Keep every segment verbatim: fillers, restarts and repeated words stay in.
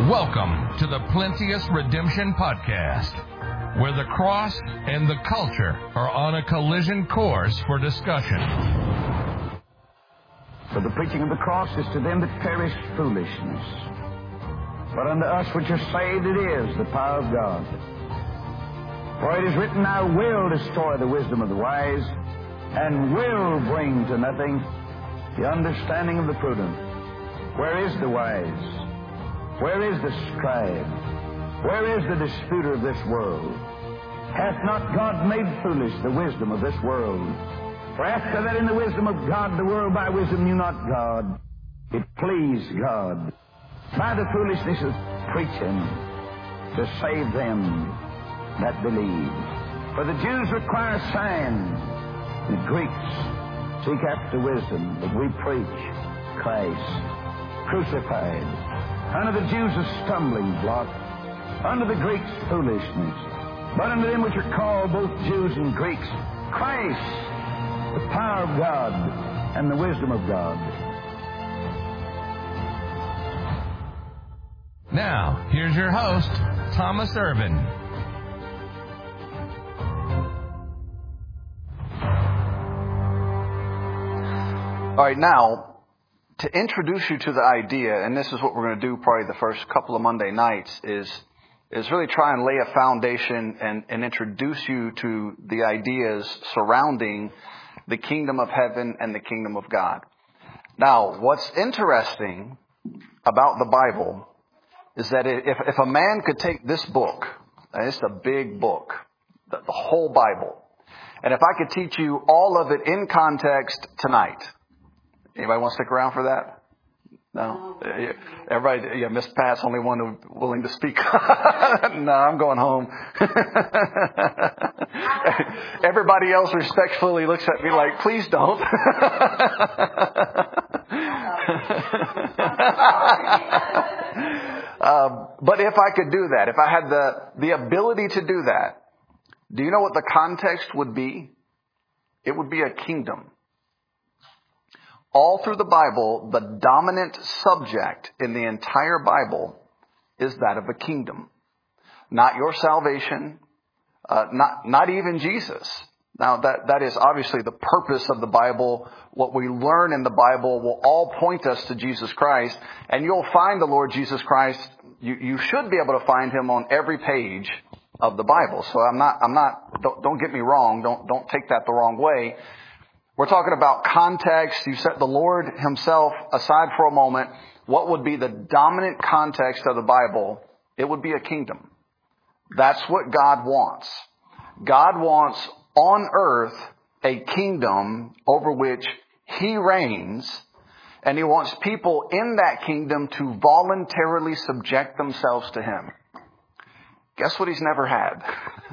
Welcome to the Plenteous Redemption Podcast, where the cross and the culture are on a collision course for discussion. For the preaching of the cross is to them that perish foolishness, but unto us which are saved it is the power of God. For it is written, I will destroy the wisdom of the wise, and will bring to nothing the understanding of the prudent. Where is the wise? Where is the scribe? Where is the disputer of this world? Hath not God made foolish the wisdom of this world? For after that in the wisdom of God, the world by wisdom knew not God. It pleased God by the foolishness of preaching to save them that believe. For the Jews require a sign, the Greeks seek after wisdom, but we preach Christ crucified. Unto the Jews a stumbling block, unto the Greeks foolishness, but unto them which are called both Jews and Greeks, Christ, the power of God and the wisdom of God. Now, here's your host, Thomas Irvin. All right, now, to introduce you to the idea, and this is what we're going to do probably the first couple of Monday nights, is is really try and lay a foundation and, and introduce you to the ideas surrounding the kingdom of heaven and the kingdom of God. Now, what's interesting about the Bible is that if, if a man could take this book, and it's a big book, the, the whole Bible, and if I could teach you all of it in context tonight. Anybody want to stick around for that? No? Everybody, yeah, Miss Pat's only one who willing to speak. No, I'm going home. Everybody else respectfully looks at me like, please don't. um, but if I could do that, if I had the, the ability to do that, do you know what the context would be? It would be a kingdom. All through the Bible, the dominant subject in the entire Bible is that of a kingdom. Not your salvation, uh, not not even Jesus. Now, that, that is obviously the purpose of the Bible. What we learn in the Bible will all point us to Jesus Christ. And you'll find the Lord Jesus Christ. You, you should be able to find Him on every page of the Bible. So I'm not, I'm not, don't, don't get me wrong. Don't, don't take that the wrong way. We're talking about context. You set the Lord Himself aside for a moment. What would be the dominant context of the Bible? It would be a kingdom. That's what God wants. God wants on earth a kingdom over which He reigns, and He wants people in that kingdom to voluntarily subject themselves to Him. Guess what He's never had?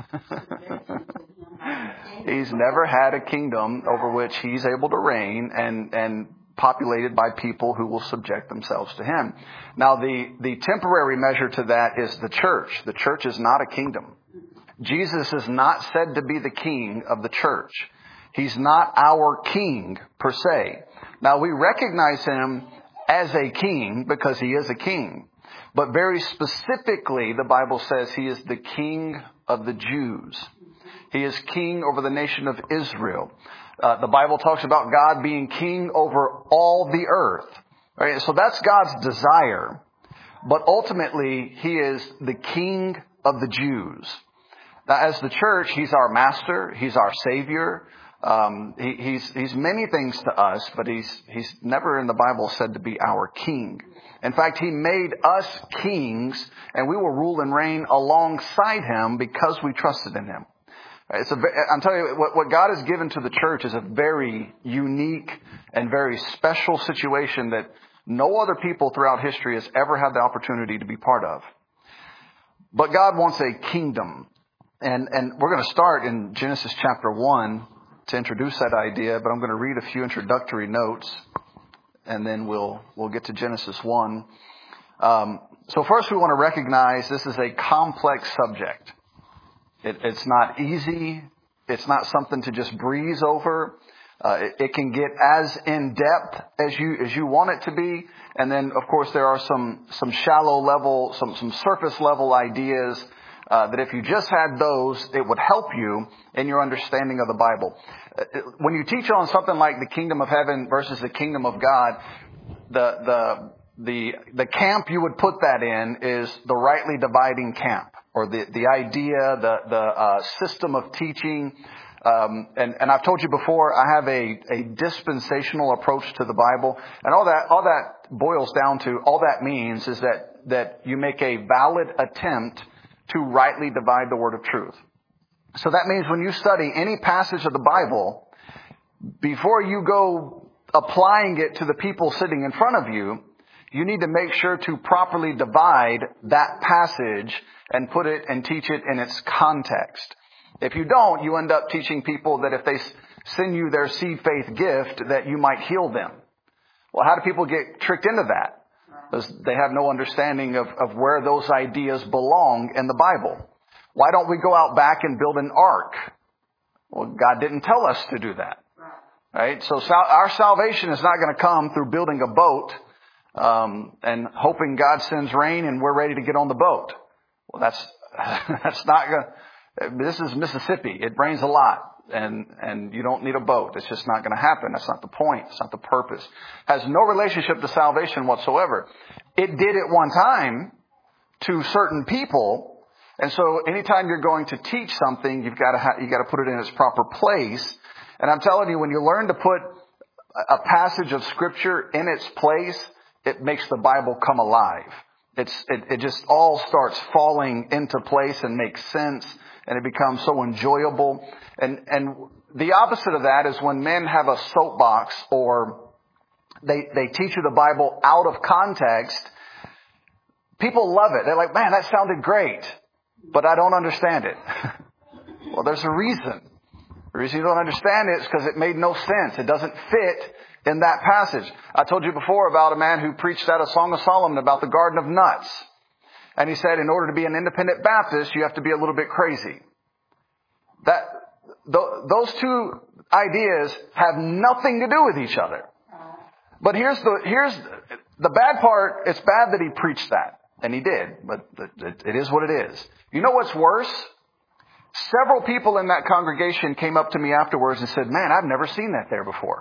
He's never had a kingdom over which He's able to reign and, and populated by people who will subject themselves to Him. Now, the, the temporary measure to that is the church. The church is not a kingdom. Jesus is not said to be the king of the church. He's not our king per se. Now, we recognize Him as a king because He is a king. But very specifically, the Bible says He is the King of the Jews. He is king over the nation of Israel. Uh, the Bible talks about God being king over all the earth. Right? So that's God's desire. But ultimately, He is the King of the Jews. Now, as the church, He's our master. He's our savior. Um, he, he's, he's many things to us, but he's, he's never in the Bible said to be our king. In fact, He made us kings, and we will rule and reign alongside Him because we trusted in Him. It's a, I'm telling you, what, what God has given to the church is a very unique and very special situation that no other people throughout history has ever had the opportunity to be part of. But God wants a kingdom. And, and we're going to start in Genesis chapter one to introduce that idea, but I'm going to read a few introductory notes, and then we'll we'll get to Genesis one. Um, so first we want to recognize this is a complex subject. It, it's not easy. It's not something to just breeze over. Uh, it, it can get as in depth as you as you want it to be, and then of course there are some some shallow level, some some surface level ideas uh, that if you just had those, it would help you in your understanding of the Bible. Uh, when you teach on something like the kingdom of heaven versus the kingdom of God, the the the the camp you would put that in is the rightly dividing camp, or the the idea, the the uh, system of teaching. Um, and, and I've told you before, I have a, a dispensational approach to the Bible, and all that, all that boils down to, all that means is that, that you make a valid attempt to rightly divide the word of truth. So that means when you study any passage of the Bible, before you go applying it to the people sitting in front of you, you need to make sure to properly divide that passage and put it and teach it in its context. If you don't, you end up teaching people that if they send you their seed faith gift, that you might heal them. Well, how do people get tricked into that? Because they have no understanding of, of where those ideas belong in the Bible. Why don't we go out back and build an ark? Well, God didn't tell us to do that. Right? So sal- our salvation is not going to come through building a boat um, and hoping God sends rain and we're ready to get on the boat. Well, that's that's not going to... This is Mississippi. It rains a lot, and and you don't need a boat. It's just not going to happen. That's not the point. It's not the purpose. Has no relationship to salvation whatsoever. It did at one time to certain people, and so anytime you're going to teach something, you've got to ha- you got to put it in its proper place. And I'm telling you, when you learn to put a passage of Scripture in its place, it makes the Bible come alive. It's it, it just all starts falling into place and makes sense. And it becomes so enjoyable. And and the opposite of that is when men have a soapbox or they they teach you the Bible out of context. People love it. They're like, man, that sounded great, but I don't understand it. Well, there's a reason. The reason you don't understand it is because it made no sense. It doesn't fit in that passage. I told you before about a man who preached out of Song of Solomon about the Garden of Nuts. And he said, in order to be an independent Baptist, you have to be a little bit crazy. That th- those two ideas have nothing to do with each other. But here's the here's the bad part. It's bad that he preached that, and he did. But it, it is what it is. You know what's worse? Several people in that congregation came up to me afterwards and said, "Man, I've never seen that there before."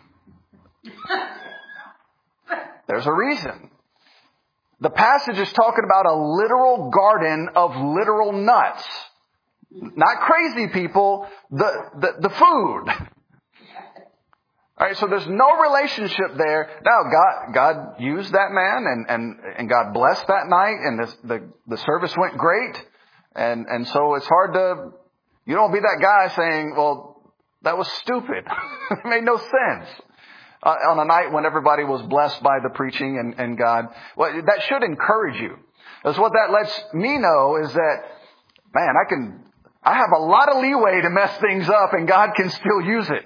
There's a reason. The passage is talking about a literal garden of literal nuts. Not crazy people, the, the, the food. All right, so there's no relationship there. Now, God, God used that man and, and, and God blessed that night and the, the, the service went great. And, and so it's hard to, you don't be that guy saying, well, that was stupid. It made no sense. Uh, on a night when everybody was blessed by the preaching and, and God. Well, that should encourage you. Because what that lets me know is that, man, I can, I have a lot of leeway to mess things up and God can still use it.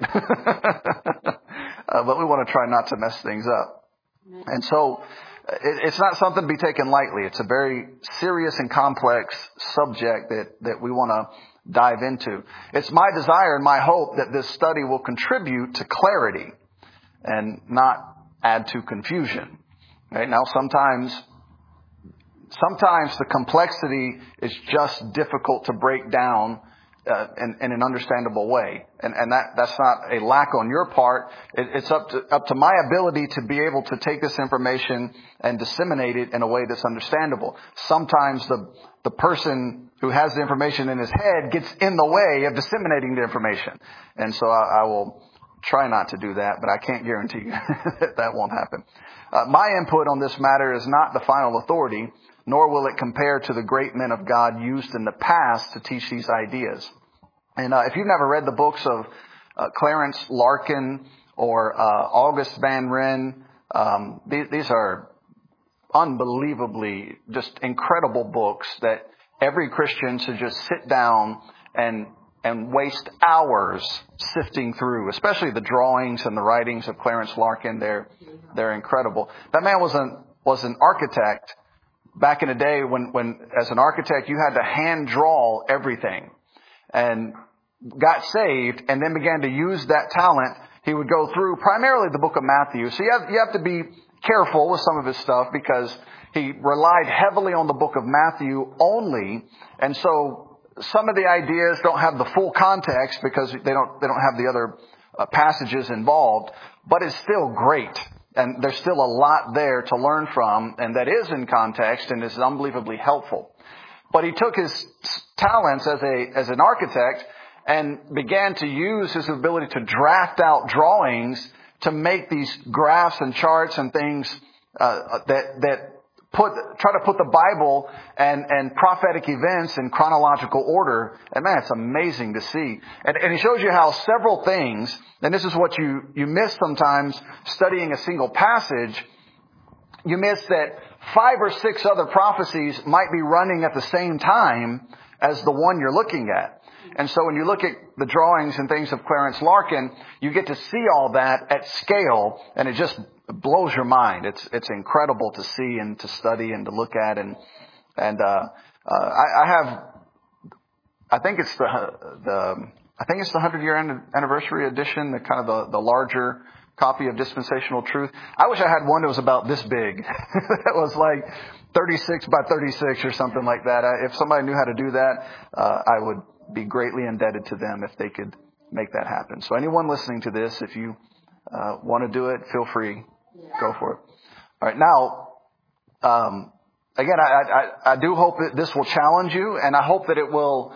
uh, but we want to try not to mess things up. And so it, it's not something to be taken lightly. It's a very serious and complex subject that, that we want to dive into. It's my desire and my hope that this study will contribute to clarity and not add to confusion. Right? Now, sometimes, sometimes the complexity is just difficult to break down uh, in, in an understandable way, and, and that that's not a lack on your part. It, it's up to up to my ability to be able to take this information and disseminate it in a way that's understandable. Sometimes the the person who has the information in his head gets in the way of disseminating the information, and so I, I will. Try not to do that, but I can't guarantee you that that won't happen. Uh, my input on this matter is not the final authority, nor will it compare to the great men of God used in the past to teach these ideas. And uh, if you've never read the books of uh, Clarence Larkin or uh, August Van Ryn, um, these, these are unbelievably just incredible books that every Christian should just sit down and and waste hours sifting through, especially the drawings and the writings of Clarence Larkin. They're, they're incredible. That man was an, was an architect back in the day when, when, as an architect, you had to hand draw everything, and got saved and then began to use that talent he would go through primarily the book of Matthew. So you have, you have to be careful with some of his stuff because he relied heavily on the book of Matthew only. And so some of the ideas don't have the full context because they don't, they don't have the other uh, passages involved, but it's still great. And there's still a lot there to learn from, and that is in context and is unbelievably helpful. But he took his talents as a, as an architect and began to use his ability to draft out drawings to make these graphs and charts and things, uh, that, that put, try to put the Bible and, and prophetic events in chronological order. And man, it's amazing to see. And, and he shows you how several things, and this is what you, you miss sometimes studying a single passage, you miss that five or six other prophecies might be running at the same time as the one you're looking at. And so when you look at the drawings and things of Clarence Larkin, you get to see all that at scale, and it just blows your mind. It's it's incredible to see and to study and to look at. And and uh, uh, I, I have, I think it's the the I think it's the hundred year anniversary edition, the kind of the, the larger copy of Dispensational Truth. I wish I had one that was about this big. That was like thirty-six by thirty-six or something like that. I, if somebody knew how to do that, uh, I would be greatly indebted to them if they could make that happen. So anyone listening to this, if you uh, want to do it, feel free. Go for it. All right. Now, um, again, I, I, I do hope that this will challenge you, and I hope that it will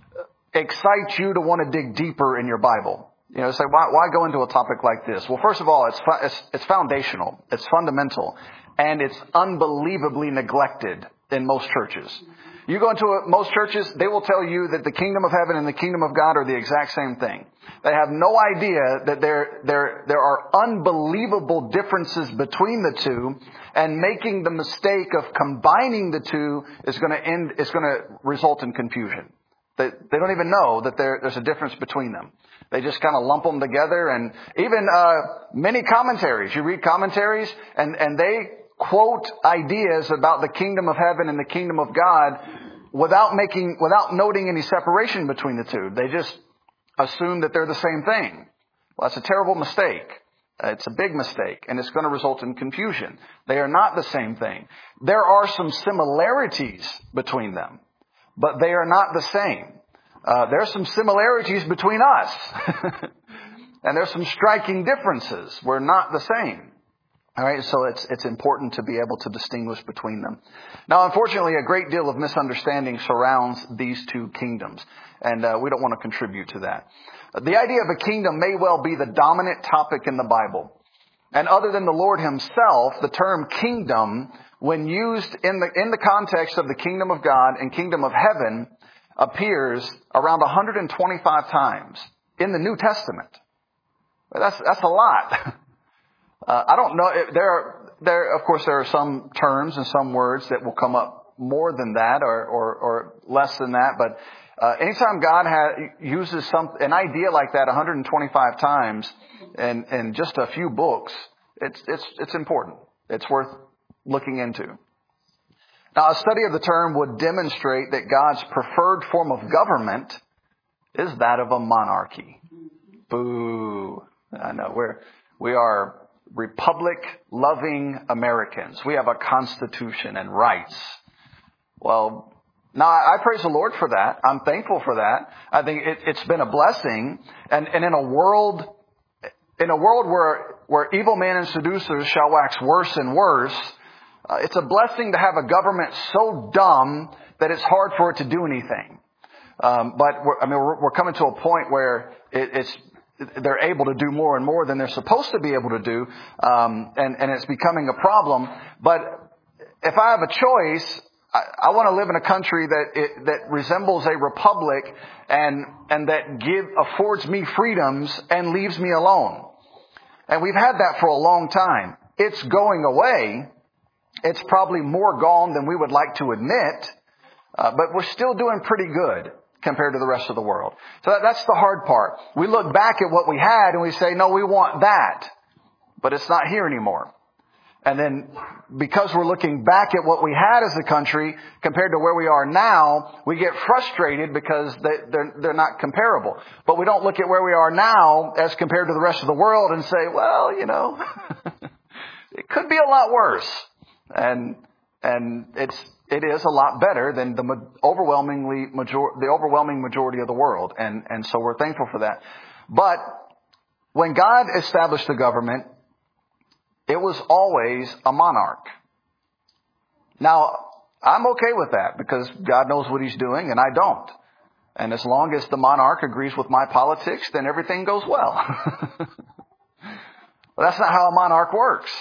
excite you to want to dig deeper in your Bible. You know, say, why, why go into a topic like this? Well, first of all, it's, it's, it's foundational. It's fundamental. And it's unbelievably neglected in most churches. You go into a, most churches, they will tell you that the kingdom of heaven and the kingdom of God are the exact same thing. They have no idea that there, there, there are unbelievable differences between the two, and making the mistake of combining the two is going to end, is going to result in confusion. They, they don't even know that there, there's a difference between them. They just kind of lump them together, and even, uh, many commentaries. You read commentaries and, and they quote ideas about the kingdom of heaven and the kingdom of God without making, without noting any separation between the two. They just assume that they're the same thing. Well, that's a terrible mistake. It's a big mistake, and it's going to result in confusion. They are not the same thing. There are some similarities between them, but they are not the same. Uh, there are some similarities between us, and there's some striking differences. We're not the same. All right, so it's it's important to be able to distinguish between them. Now, unfortunately, a great deal of misunderstanding surrounds these two kingdoms, and uh, we don't want to contribute to that. The idea of a kingdom may well be the dominant topic in the Bible. And other than the Lord himself, the term kingdom, when used in the in the context of the kingdom of God and kingdom of heaven, appears around one hundred twenty-five times in the New Testament. That's that's a lot. Uh, I don't know. There are, there, of course, there are some terms and some words that will come up more than that or, or, or less than that. But, uh, anytime God ha- uses some, an idea like that one hundred twenty-five times in, in just a few books, it's, it's, it's important. It's worth looking into. Now, a study of the term would demonstrate that God's preferred form of government is that of a monarchy. Boo. I know we're, we are republic-loving Americans. We have a constitution and rights. Well, now I praise the Lord for that. I'm thankful for that. I think it, it's been a blessing. And, and in a world, in a world where, where evil men and seducers shall wax worse and worse, uh, it's a blessing to have a government so dumb that it's hard for it to do anything. Um, but we're, I mean, we're, we're coming to a point where it, it's they're able to do more and more than they're supposed to be able to do, um, and, and it's becoming a problem. But if I have a choice, I, I want to live in a country that it, that resembles a republic and and that give affords me freedoms and leaves me alone. And we've had that for a long time. It's going away. It's probably more gone than we would like to admit, uh, but we're still doing pretty good compared to the rest of the world. So that, that's the hard part. We look back at what we had and we say, no, we want that. But it's not here anymore. And then because we're looking back at what we had as a country compared to where we are now, we get frustrated because they, they're, they're not comparable. But we don't look at where we are now as compared to the rest of the world and say, well, you know, it could be a lot worse. And, and it's, it is a lot better than the overwhelmingly major, the overwhelming majority of the world. And, and so we're thankful for that. But when God established the government, it was always a monarch. Now, I'm okay with that because God knows what he's doing and I don't. And as long as the monarch agrees with my politics, then everything goes well. But that's not how a monarch works.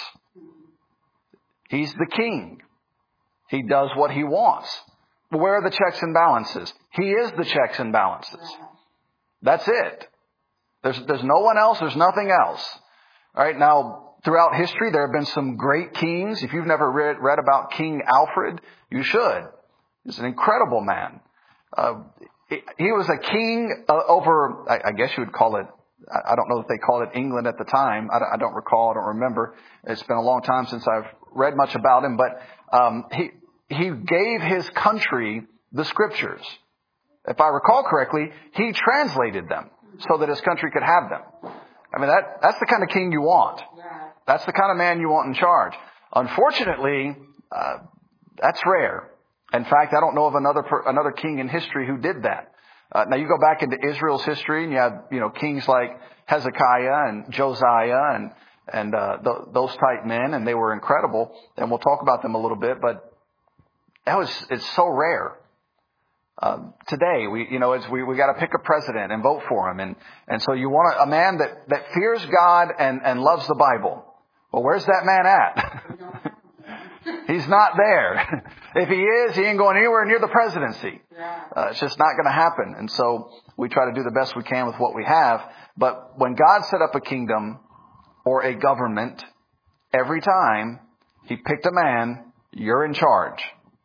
He's the king. He does what he wants. But where are the checks and balances? He is the checks and balances. That's it. There's, there's no one else. There's nothing else. All right. Now, throughout history, there have been some great kings. If you've never read, read about King Alfred, you should. He's an incredible man. Uh, he, he was a king uh, over, I, I guess you would call it, I, I don't know if they called it England at the time. I, I don't recall. I don't remember. It's been a long time since I've read much about him. But um, he he gave his country the scriptures. If I recall correctly, he translated them so that his country could have them. I mean, that that's the kind of king you want. That's the kind of man you want in charge. Unfortunately, uh, that's rare. In fact, I don't know of another another king in history who did that. Uh, now you go back into Israel's history, and you have you know kings like Hezekiah and Josiah and and uh, th- those type men, and they were incredible. And we'll talk about them a little bit. But that was it's so rare. Um, today, we you know it's, we we got to pick a president and vote for him, and and so you want a, a man that that fears God and and loves the Bible. Well, where's that man at? He's not there. If he is, he ain't going anywhere near the presidency. Uh, it's just not going to happen. And so we try to do the best we can with what we have. But when God set up a kingdom or a government, every time he picked a man, you're in charge.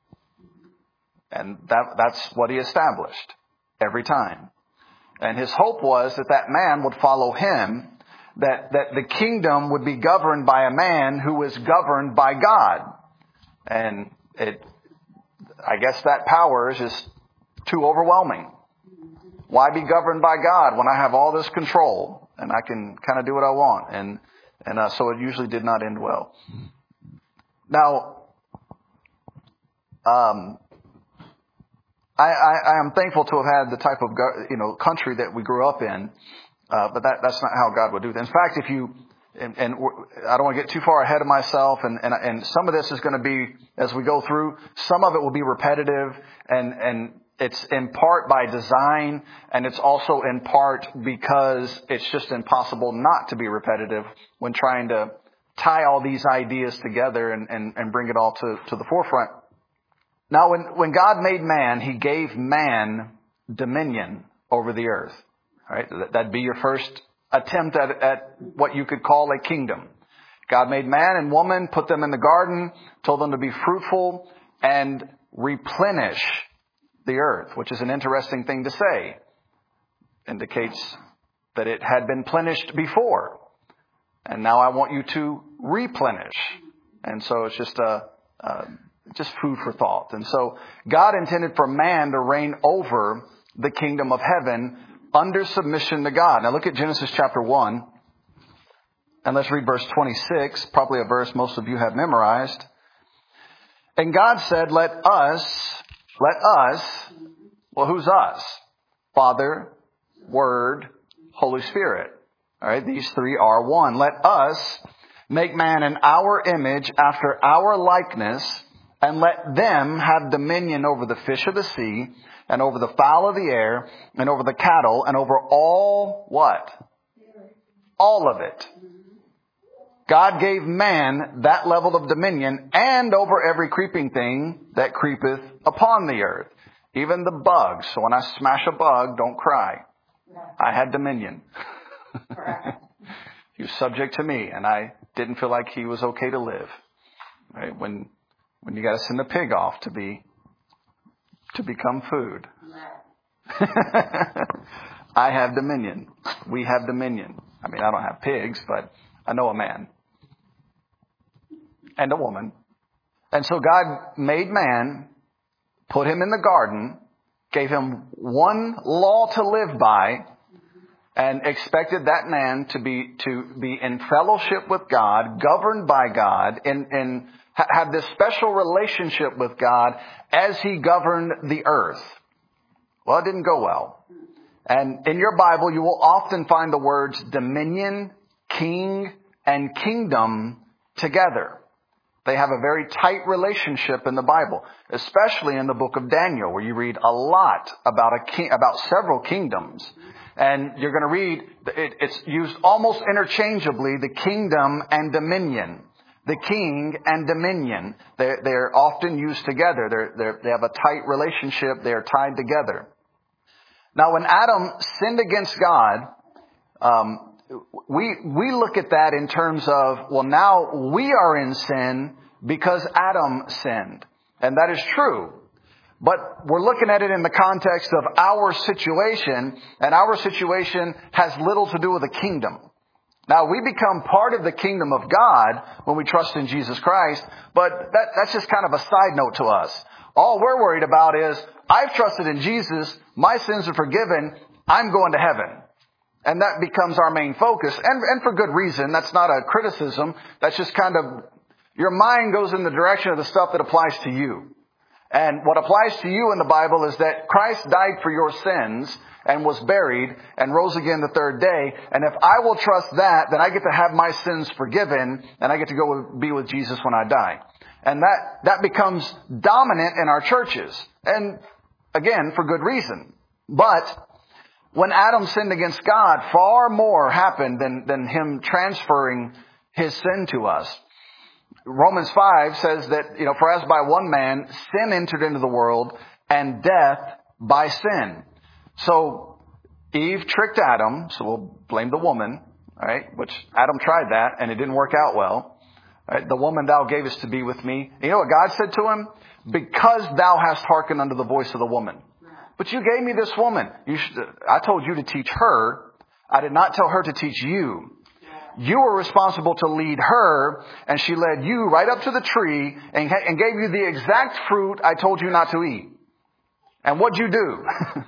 And that, that's what he established every time. And his hope was that that man would follow him, that, that the kingdom would be governed by a man who was governed by God. And it, I guess that power is just too overwhelming. Why be governed by God when I have all this control and I can kind of do what I want? And, and uh, so it usually did not end well. Now, um, I, I, I am thankful to have had the type of, you know, country that we grew up in. Uh, but that, that's not how God would do it. In fact, if you, and, and I don't want to get too far ahead of myself, and, and, and some of this is going to be, as we go through, some of it will be repetitive, and, and it's in part by design, and it's also in part because it's just impossible not to be repetitive when trying to tie all these ideas together and, and, and bring it all to, to the forefront. Now, when, when God made man, he gave man dominion over the earth. All right, that'd be your first attempt at, at what you could call a kingdom. God made man and woman, put them in the garden, told them to be fruitful and replenish the earth, which is an interesting thing to say. Indicates that it had been plenished before. And now I want you to replenish. And so it's just a, uh, just food for thought. And so God intended for man to reign over the kingdom of heaven under submission to God. Now look at Genesis chapter one. And let's read verse twenty-six, probably a verse most of you have memorized. And God said, let us, let us, well, who's us? Father, Word, Holy Spirit. All right, these three are one. Let us make man in our image after our likeness, and let them have dominion over the fish of the sea, and over the fowl of the air, and over the cattle, and over all what? All of it. God gave man that level of dominion, and over every creeping thing that creepeth upon the earth. Even the bugs. So when I smash a bug, don't cry. I had dominion. He was subject to me, and I didn't feel like he was okay to live. Right? When when you got to send the pig off to be to become food. I have dominion. We have dominion. I mean, I don't have pigs, but I know a man. and a woman. And so God made man, put him in the garden, gave him one law to live by, and expected that man to be to be in fellowship with God, governed by God, and, and have this special relationship with God as he governed the earth. Well, it didn't go well. And in your Bible, you will often find the words dominion, king, and kingdom together. They have a very tight relationship in the Bible, especially in the book of Daniel, where you read a lot about a king, about several kingdoms. And you're going to read, it, it's used almost interchangeably, the kingdom and dominion. The king and dominion. They're, they're often used together. They're, they're, they have a tight relationship. They're tied together. Now, when Adam sinned against God, um, we we look at that in terms of, well, now we are in sin because Adam sinned. And that is true. But we're looking at it in the context of our situation, and our situation has little to do with the kingdom. Now, we become part of the kingdom of God when we trust in Jesus Christ, but that, that's just kind of a side note to us. All we're worried about is, I've trusted in Jesus, my sins are forgiven, I'm going to heaven. And that becomes our main focus, and, and for good reason. That's not a criticism. That's just kind of, your mind goes in the direction of the stuff that applies to you. And what applies to you in the Bible is that Christ died for your sins and was buried and rose again the third day. And if I will trust that, then I get to have my sins forgiven and I get to go be with Jesus when I die. And that, that becomes dominant in our churches. And again, for good reason. But when Adam sinned against God, far more happened than, than him transferring his sin to us. Romans five says that, you know, for as by one man sin entered into the world, and death by sin. So Eve tricked Adam, so we'll blame the woman, right? Which Adam tried that and it didn't work out well. Right? The woman thou gavest to be with me. You know what God said to him? Because thou hast hearkened unto the voice of the woman. But you gave me this woman. You should, I told you to teach her. I did not tell her to teach you. You were responsible to lead her, and she led you right up to the tree and, and gave you the exact fruit I told you not to eat. And what'd you do?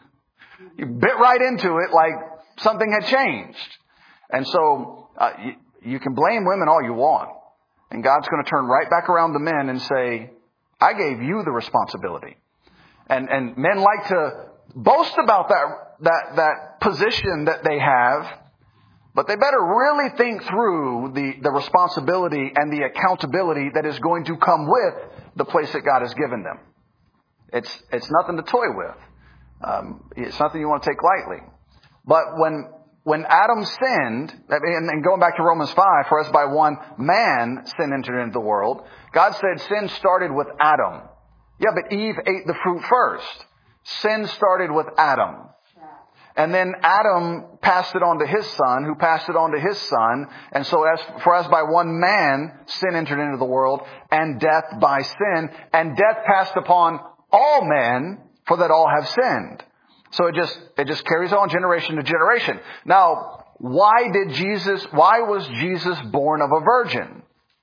You bit right into it like something had changed. And so uh, you, you can blame women all you want. And God's going to turn right back around to men and say, I gave you the responsibility. And, and men like to boast about that, that, that position that they have. But they better really think through the, the responsibility and the accountability that is going to come with the place that God has given them. It's, it's nothing to toy with. Um, it's nothing you want to take lightly. But when, when Adam sinned, and, and going back to Romans five, for as by one man sin entered into the world, God said sin started with Adam. Yeah, but Eve ate the fruit first. Sin started with Adam. And then Adam passed it on to his son, who passed it on to his son. And so as, for as by one man sin entered into the world, and death by sin, and death passed upon all men, for that all have sinned. So it just, it just carries on generation to generation. Now, why did Jesus, why was Jesus born of a virgin?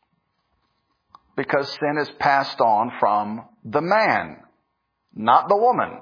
Because sin is passed on from the man, not the woman.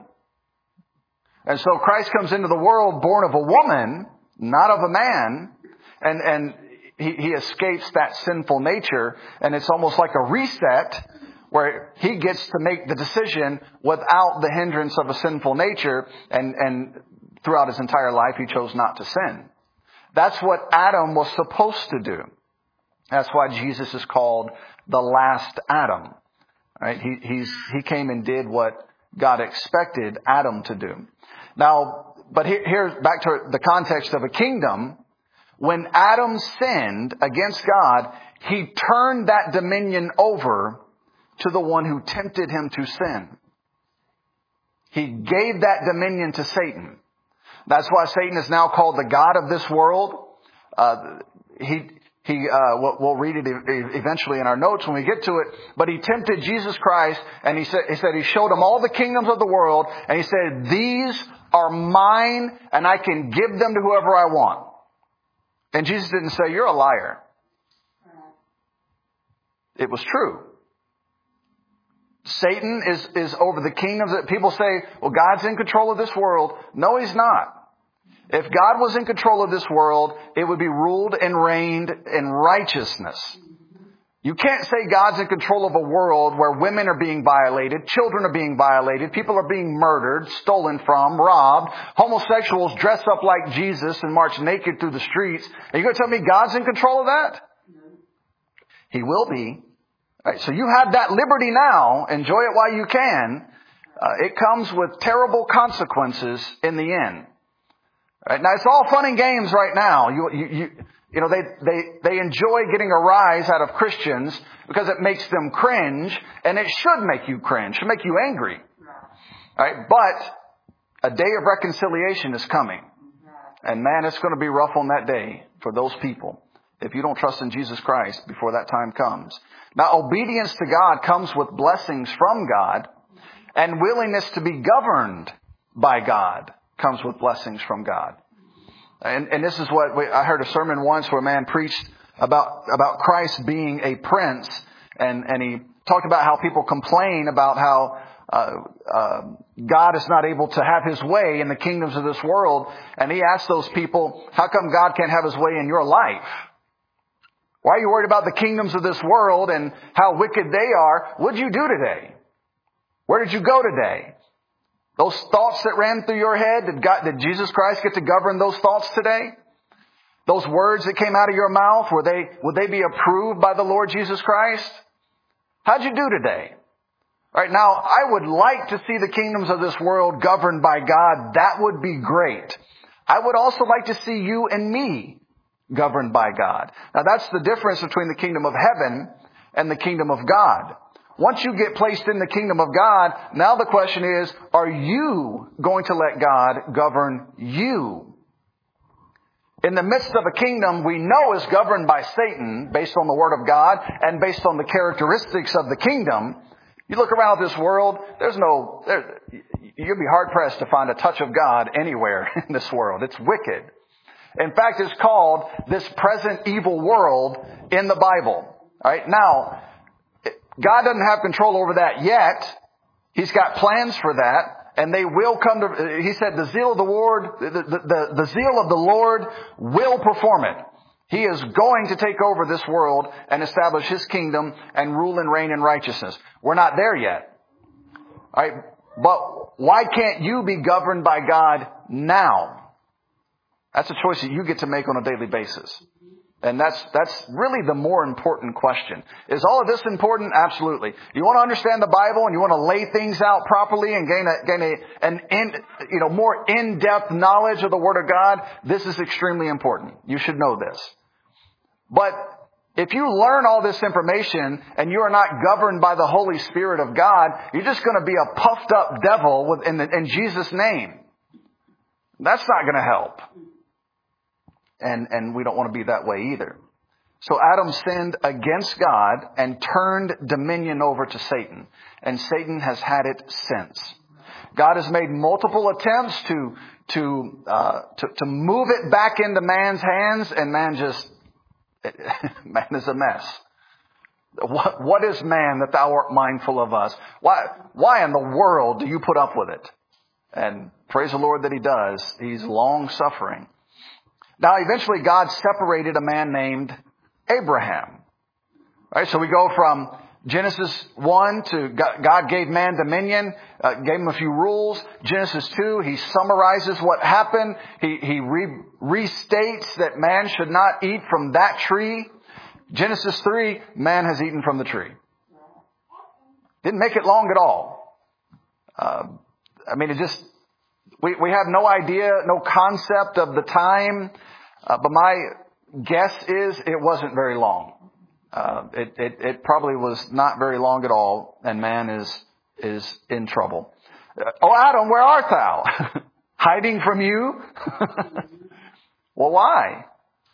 And so Christ comes into the world born of a woman, not of a man, and, and he, he escapes that sinful nature, and it's almost like a reset where he gets to make the decision without the hindrance of a sinful nature, and, and throughout his entire life he chose not to sin. That's what Adam was supposed to do. That's why Jesus is called the last Adam. Right? He, he's, he came and did what God expected Adam to do. Now, but here, here's back to the context of a kingdom. When Adam sinned against God, he turned that dominion over to the one who tempted him to sin. He gave that dominion to Satan. That's why Satan is now called the god of this world. Uh, he, he, uh, we'll, we'll read it eventually in our notes when we get to it. But he tempted Jesus Christ, and he said, he said he showed him all the kingdoms of the world, and he said, these are mine, and I can give them to whoever I want. And Jesus didn't say, you're a liar. It was true. Satan is, is over the kingdoms. That people say, well, God's in control of this world. No, He's not. If God was in control of this world, it would be ruled and reigned in righteousness. You can't say God's in control of a world where women are being violated, children are being violated, people are being murdered, stolen from, robbed, homosexuals dress up like Jesus and march naked through the streets. Are you going to tell me God's in control of that? He will be. Right, so you have that liberty now. Enjoy it while you can. Uh, it comes with terrible consequences in the end. Right, now it's all fun and games right now. You, you, you, you know, they, they, they enjoy getting a rise out of Christians because it makes them cringe, and it should make you cringe, should make you angry. Right, but a day of reconciliation is coming. And man, it's going to be rough on that day for those people if you don't trust in Jesus Christ before that time comes. Now, obedience to God comes with blessings from God, and willingness to be governed by God comes with blessings from God. And, and this is what we, I heard a sermon once where a man preached about, about Christ being a prince, and, and he talked about how people complain about how uh, uh, God is not able to have His way in the kingdoms of this world. And he asked those people, how come God can't have His way in your life? Why are you worried about the kingdoms of this world and how wicked they are? What'd you do today? Where did you go today? Those thoughts that ran through your head, did, God, did Jesus Christ get to govern those thoughts today? Those words that came out of your mouth, were they, would they be approved by the Lord Jesus Christ? How'd you do today? Right now, I would like to see the kingdoms of this world governed by God. That would be great. I would also like to see you and me governed by God. Now that's the difference between the kingdom of heaven and the kingdom of God. Once you get placed in the kingdom of God, now the question is, are you going to let God govern you? In the midst of a kingdom we know is governed by Satan based on the Word of God and based on the characteristics of the kingdom, you look around this world, there's no, there, you'll be hard pressed to find a touch of God anywhere in this world. It's wicked. In fact, it's called this present evil world in the Bible. All right. Now, God doesn't have control over that yet. He's got plans for that, and they will come to, he said, the zeal of the Lord, the, the, the, the zeal of the Lord will perform it. He is going to take over this world and establish His kingdom and rule and reign in righteousness. We're not there yet. All right. But why can't you be governed by God now? That's a choice that you get to make on a daily basis. And that's, that's really the more important question. Is all of this important? Absolutely. You want to understand the Bible and you want to lay things out properly and gain a, gain a, an in, you know, more in-depth knowledge of the Word of God, this is extremely important. You should know this. But if you learn all this information and you are not governed by the Holy Spirit of God, you're just going to be a puffed up devil with, in, the, in Jesus' name. That's not going to help. And, and we don't want to be that way either. So Adam sinned against God and turned dominion over to Satan. And Satan has had it since. God has made multiple attempts to, to, uh, to, to move it back into man's hands, and man just, man is a mess. What, what is man that thou art mindful of us? Why, why in the world do you put up with it? And praise the Lord that He does. He's long suffering. Now, eventually, God separated a man named Abraham. Right? So we go from Genesis one to God gave man dominion, uh, gave him a few rules. Genesis two, He summarizes what happened. He, he re- restates that man should not eat from that tree. Genesis three, man has eaten from the tree. Didn't make it long at all. Uh, I mean, it just, we, we have no idea, no concept of the time. Uh, but my guess is it wasn't very long. Uh, it, it, it probably was not very long at all, and man is, is in trouble. Uh, oh, Adam, where art thou? Hiding from you? Well, why?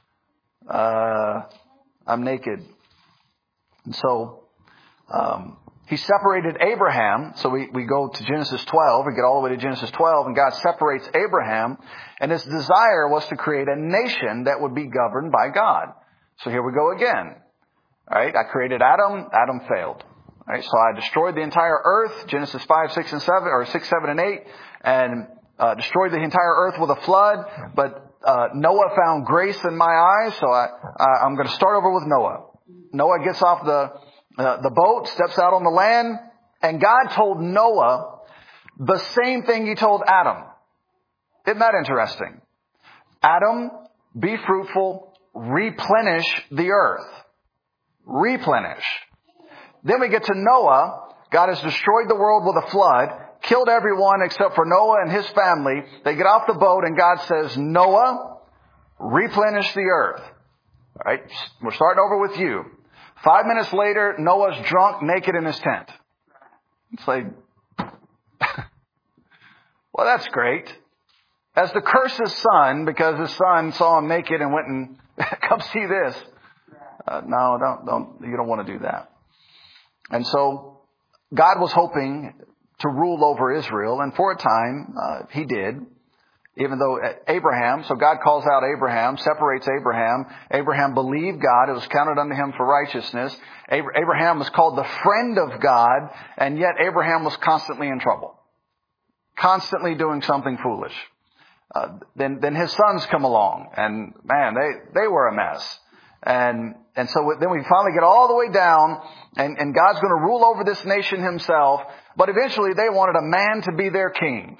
Uh, I'm naked. And so, um, He separated Abraham. So we, we go to Genesis twelve. We get all the way to Genesis twelve. And God separates Abraham. And His desire was to create a nation that would be governed by God. So here we go again. All right, I created Adam. Adam failed. All right, so I destroyed the entire earth, Genesis five, six, and seven, or six, seven, and eight, and uh, destroyed the entire earth with a flood. But uh, Noah found grace in my eyes, so I, I, I'm going to start over with Noah. Noah gets off the uh, the boat, steps out on the land, and God told Noah the same thing He told Adam. Isn't that interesting? Adam, be fruitful, replenish the earth. Replenish. Then we get to Noah. God has destroyed the world with a flood, killed everyone except for Noah and his family. They get off the boat and God says, Noah, replenish the earth. All right, we're starting over with you. Five minutes later, Noah's drunk, naked in his tent. It's like, well, that's great. As to curse his son because his son saw him naked and went and come see this. Uh, no, don't, don't, you don't want to do that. And so God was hoping to rule over Israel, and for a time uh, He did. Even though Abraham, so God calls out Abraham, separates Abraham. Abraham believed God. It was counted unto him for righteousness. Abraham was called the friend of God, and yet Abraham was constantly in trouble. Constantly doing something foolish. Uh, then, then his sons come along, and man, they, they were a mess. And, and so then we finally get all the way down, and, and God's going to rule over this nation Himself, but eventually they wanted a man to be their king.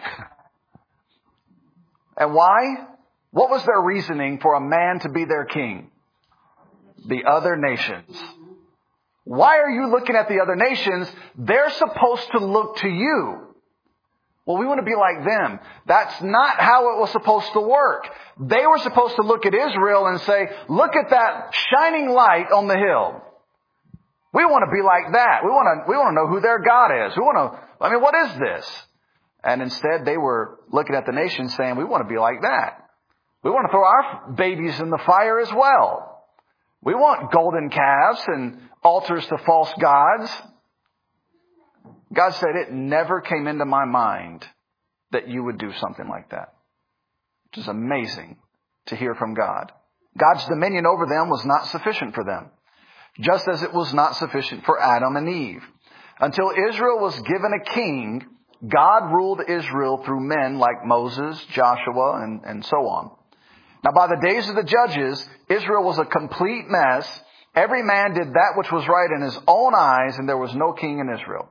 And why? What was their reasoning for a man to be their king? The other nations. Why are you looking at the other nations? They're supposed to look to you. Well, we want to be like them. That's not how it was supposed to work. They were supposed to look at Israel and say, look at that shining light on the hill. We want to be like that. We want to, we want to know who their God is. We want to, I mean, what is this? And instead they were looking at the nation saying, we want to be like that. We want to throw our babies in the fire as well. We want golden calves and altars to false gods. God said, it never came into my mind that you would do something like that. Which is amazing to hear from God. God's dominion over them was not sufficient for them. Just as it was not sufficient for Adam and Eve. Until Israel was given a king, God ruled Israel through men like Moses, Joshua, and, and so on. Now, by the days of the judges, Israel was a complete mess. Every man did that which was right in his own eyes, and there was no king in Israel.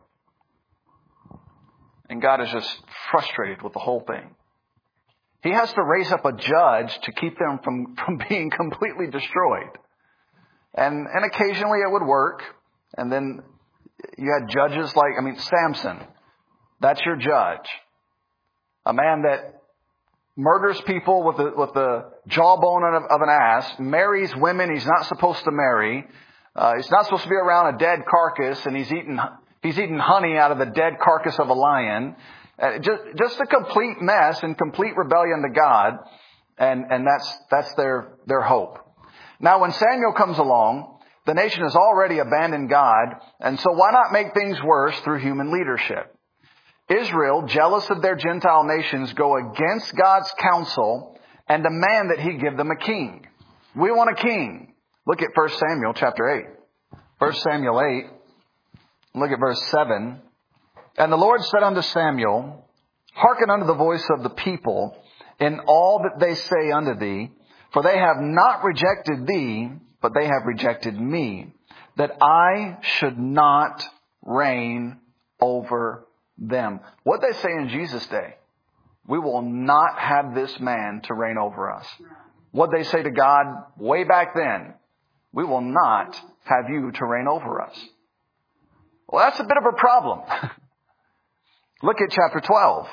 And God is just frustrated with the whole thing. He has to raise up a judge to keep them from, from being completely destroyed. And, and occasionally it would work. And then you had judges like, I mean, Samson. That's your judge. A man that murders people with the, with the jawbone of, of an ass, marries women he's not supposed to marry. Uh, he's not supposed to be around a dead carcass, and he's eating, he's eating honey out of the dead carcass of a lion. Uh, just, just a complete mess and complete rebellion to God. And, and that's, that's their, their hope. Now, when Samuel comes along, the nation has already abandoned God. And so why not make things worse through human leadership? Israel, jealous of their Gentile nations, go against God's counsel and demand that He give them a king. We want a king. Look at First Samuel chapter eight. First Samuel eight. Look at verse seven. And the Lord said unto Samuel, hearken unto the voice of the people in all that they say unto thee, for they have not rejected thee, but they have rejected me, that I should not reign over them. What they say in Jesus' day, we will not have this man to reign over us. What they say to God way back then, we will not have you to reign over us. Well, that's a bit of a problem. Look at chapter twelve.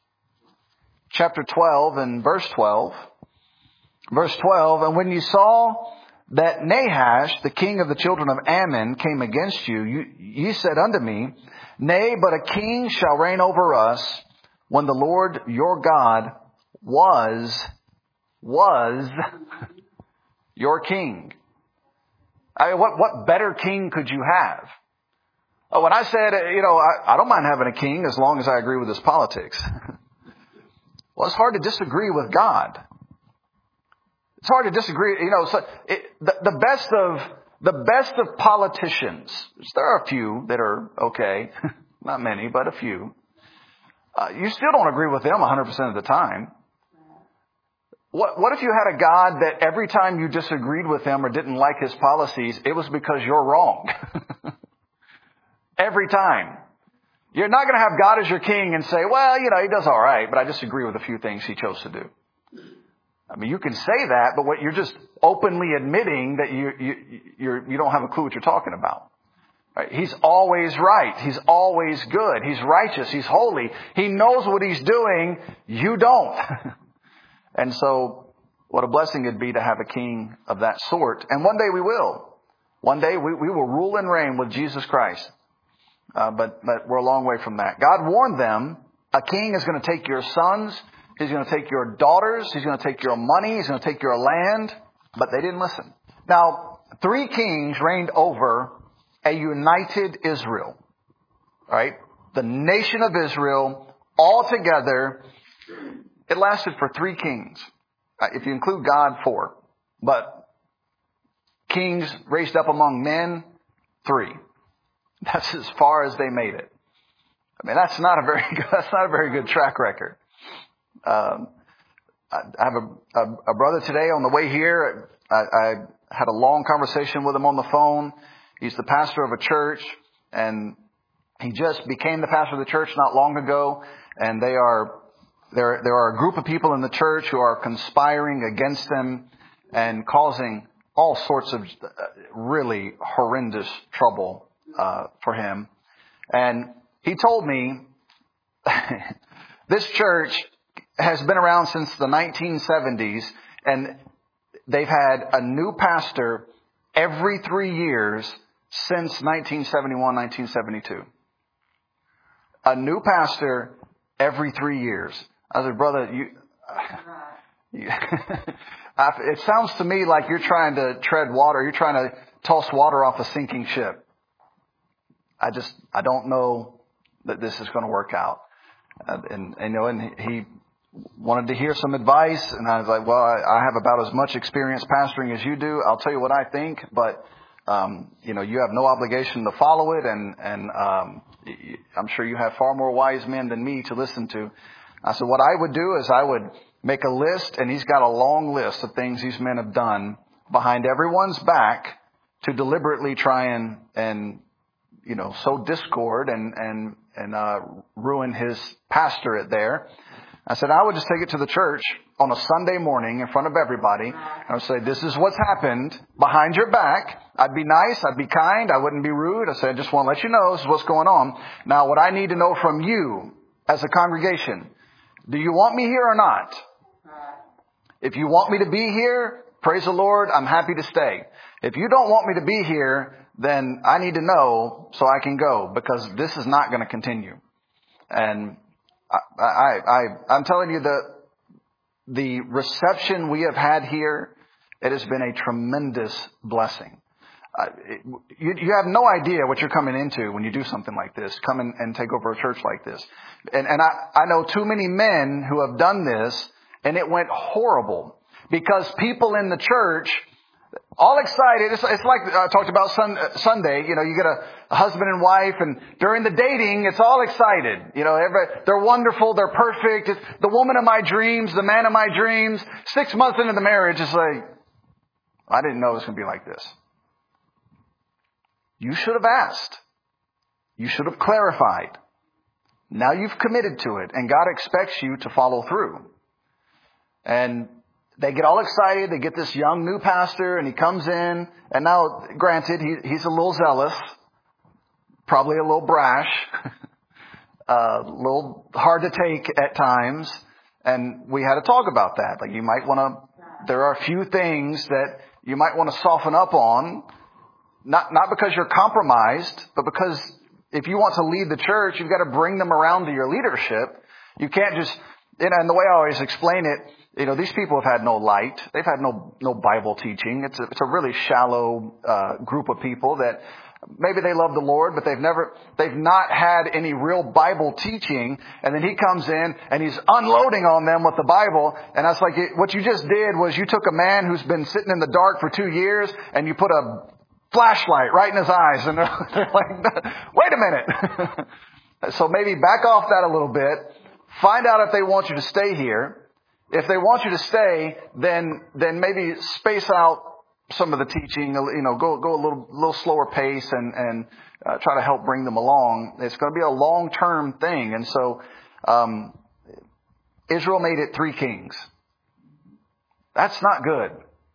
Chapter twelve and verse twelve. Verse twelve, and when you saw that Nahash, the king of the children of Ammon, came against you, you, you said unto me, nay, but a king shall reign over us, when the Lord your God was, was your king. I mean, what, what better king could you have? Oh, when I said, you know, I, I don't mind having a king as long as I agree with his politics. Well, it's hard to disagree with God. It's hard to disagree. You know, so it, the, the best of The best of politicians. There are a few that are okay. Not many, but a few. Uh, you still don't agree with them one hundred percent of the time. What, what if you had a God that every time you disagreed with him or didn't like his policies, it was because you're wrong? Every time. You're not going to have God as your king and say, well, you know, he does all right, but I disagree with a few things he chose to do. I mean, you can say that, but what you're just openly admitting that you you you're, you don't have a clue what you're talking about. Right? He's always right. He's always good. He's righteous. He's holy. He knows what he's doing. You don't. And so, what a blessing it'd be to have a king of that sort. And one day we will. One day we, we will rule and reign with Jesus Christ. Uh, but, but we're a long way from that. God warned them, a king is going to take your sons. He's going to take your daughters. He's going to take your money. He's going to take your land. But they didn't listen. Now, three kings reigned over a united Israel. Right? The nation of Israel all together. It lasted for three kings. If you include God, four. But kings raised up among men, three. That's as far as they made it. I mean, that's not a very good, that's not a very good track record. Um, I have a, a, a brother today on the way here. I, I had a long conversation with him on the phone. He's the pastor of a church, and he just became the pastor of the church not long ago. And they are there. There are a group of people in the church who are conspiring against them and causing all sorts of really horrendous trouble uh, for him. And he told me this church has been around since the nineteen seventies, and they've had a new pastor every three years since nineteen seventy-one, nineteen seventy-two. A new pastor every three years. I said, brother, you, you it sounds to me like you're trying to tread water. You're trying to toss water off a sinking ship. I just, I don't know that this is going to work out. Uh, and, and, you know, and he wanted to hear some advice. And I was like, well, I, I have about as much experience pastoring as you do. I'll tell you what I think, but, um, you know, you have no obligation to follow it. And, and, um, I'm sure you have far more wise men than me to listen to. I said, what I would do is I would make a list, and he's got a long list of things these men have done behind everyone's back to deliberately try and, and, you know, sow discord and, and, and, uh, ruin his pastorate there. I said, I would just take it to the church on a Sunday morning in front of everybody. And I would say, this is what's happened behind your back. I'd be nice. I'd be kind. I wouldn't be rude. I said, I just want to let you know this is what's going on. Now, what I need to know from you as a congregation, do you want me here or not? If you want me to be here, praise the Lord, I'm happy to stay. If you don't want me to be here, then I need to know so I can go, because this is not going to continue. And I, I, I, I'm telling you that the reception we have had here, it has been a tremendous blessing. Uh, it, you, you have no idea what you're coming into when you do something like this, come in and take over a church like this. And, and I, I know too many men who have done this, and it went horrible because people in the church, all excited. It's, it's like I talked about sun, uh, Sunday. You know, you get a, a husband and wife, and during the dating, it's all excited. You know, everybody, they're wonderful. They're perfect. It's the woman of my dreams, the man of my dreams. Six months into the marriage, it's like, I didn't know it was going to be like this. You should have asked. You should have clarified. Now you've committed to it, and God expects you to follow through. And they get all excited. They get this young new pastor, and he comes in. And now, granted, he, he's a little zealous, probably a little brash, uh, a little hard to take at times. And we had to talk about that. Like, you might want to, there are a few things that you might want to soften up on, not, not because you're compromised, but because if you want to lead the church, you've got to bring them around to your leadership. You can't just, you know, and the way I always explain it, you know, these people have had no light. They've had no, no Bible teaching. It's a, it's a really shallow, uh, group of people that maybe they love the Lord, but they've never, they've not had any real Bible teaching. And then he comes in and he's unloading on them with the Bible. And that's like, what you just did was you took a man who's been sitting in the dark for two years and you put a flashlight right in his eyes. And they're, they're like, wait a minute. So maybe back off that a little bit. Find out if they want you to stay here. If they want you to stay, then then maybe space out some of the teaching. You know, go go a little little slower pace and and uh, try to help bring them along. It's going to be a long term thing, and so um, Israel made it three kings. That's not good.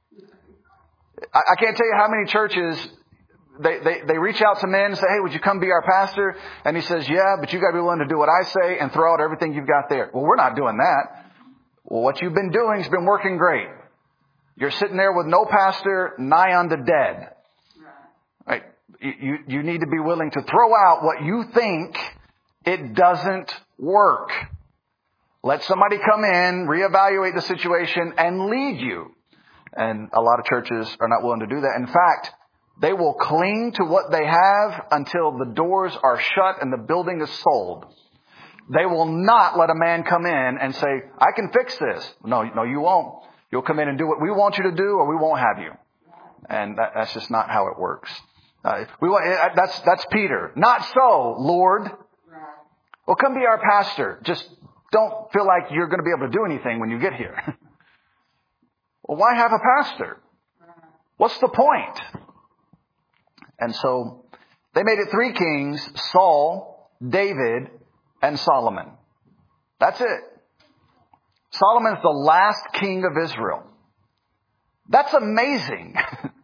I, I can't tell you how many churches. They, they, they reach out to men and say, hey, would you come be our pastor? And he says, yeah, but you got to be willing to do what I say and throw out everything you've got there. Well, we're not doing that. Well, what you've been doing has been working great. You're sitting there with no pastor, nigh unto dead. Right? You, you, you need to be willing to throw out what you think it doesn't work. Let somebody come in, reevaluate the situation, and lead you. And a lot of churches are not willing to do that. In fact, they will cling to what they have until the doors are shut and the building is sold. They will not let a man come in and say, I can fix this. No, no, you won't. You'll come in and do what we want you to do or we won't have you. And that, that's just not how it works. Uh, we want, that's, that's Peter. Not so, Lord. Well, come be our pastor. Just don't feel like you're going to be able to do anything when you get here. Well, why have a pastor? What's the point? And so they made it three kings, Saul, David, and Solomon. That's it. Solomon's the last king of Israel. That's amazing.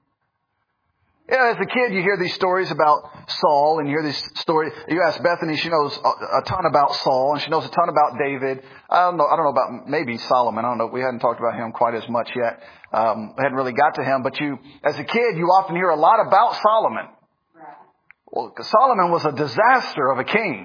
You know, as a kid, you hear these stories about Saul, and you hear these stories. You ask Bethany, she knows a ton about Saul, and she knows a ton about David. I don't know. I don't know about maybe Solomon. I don't know. We hadn't talked about him quite as much yet. Um, we hadn't really got to him. But you, as a kid, you often hear a lot about Solomon. Well, Solomon was a disaster of a king.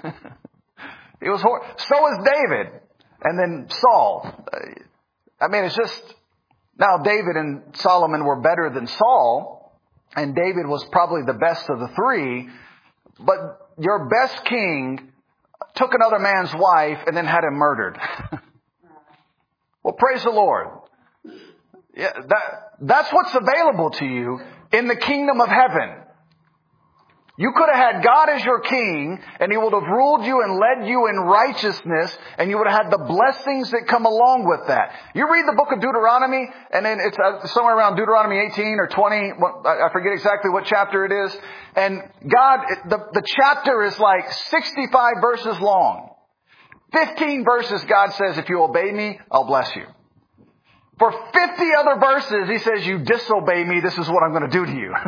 He was horrible. So was David, and then Saul. I mean, it's just now David and Solomon were better than Saul. And David was probably the best of the three. But your best king took another man's wife and then had him murdered. Well, praise the Lord. Yeah, that, that's what's available to you in the kingdom of heaven. You could have had God as your king, and He would have ruled you and led you in righteousness, and you would have had the blessings that come along with that. You read the book of Deuteronomy, and then it's somewhere around Deuteronomy eighteen or twenty. I forget exactly what chapter it is. And God, the, the chapter is like sixty-five verses long. fifteen verses, God says, if you obey me, I'll bless you. For fifty other verses, He says, you disobey me, this is what I'm going to do to you.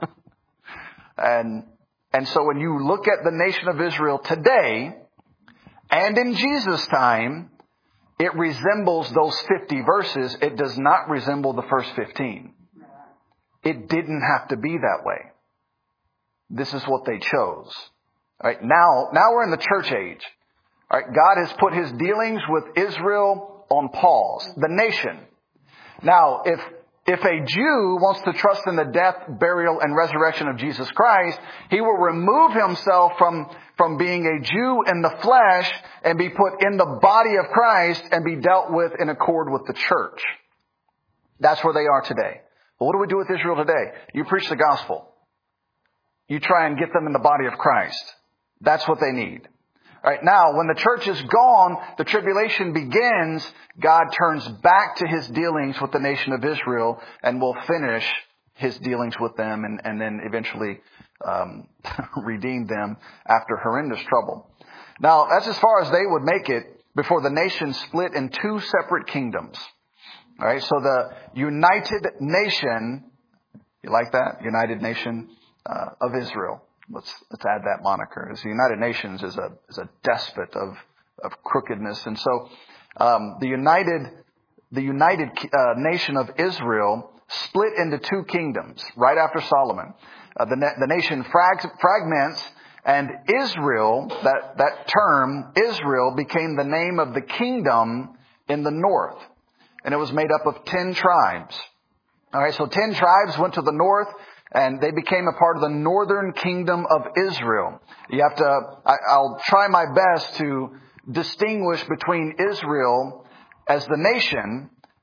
and... And so when you look at the nation of Israel today, and in Jesus' time, it resembles those fifty verses. It does not resemble the first fifteen. It didn't have to be that way. This is what they chose. All right, now, now we're in the church age. All right, God has put His dealings with Israel on pause, the nation. Now, if If a Jew wants to trust in the death, burial, and resurrection of Jesus Christ, he will remove himself from, from being a Jew in the flesh and be put in the body of Christ and be dealt with in accord with the church. That's where they are today. But what do we do with Israel today? You preach the gospel. You try and get them in the body of Christ. That's what they need. All right, now, when the church is gone, the tribulation begins. God turns back to His dealings with the nation of Israel and will finish His dealings with them and, and then eventually um, redeem them after horrendous trouble. Now, that's as far as they would make it before the nation split in two separate kingdoms. All right, so the United Nation, you like that? United Nation uh, of Israel. Let's let's add that moniker. As the United Nations is a is a despot of of crookedness, and so um, the United the United uh, Nation of Israel split into two kingdoms right after Solomon. Uh, the the nation frag- fragments, and Israel, that that term Israel, became the name of the kingdom in the north, and it was made up of ten tribes. All right, so ten tribes went to the north. And they became a part of the northern kingdom of Israel. You have to, I, I'll try my best to distinguish between Israel as the nation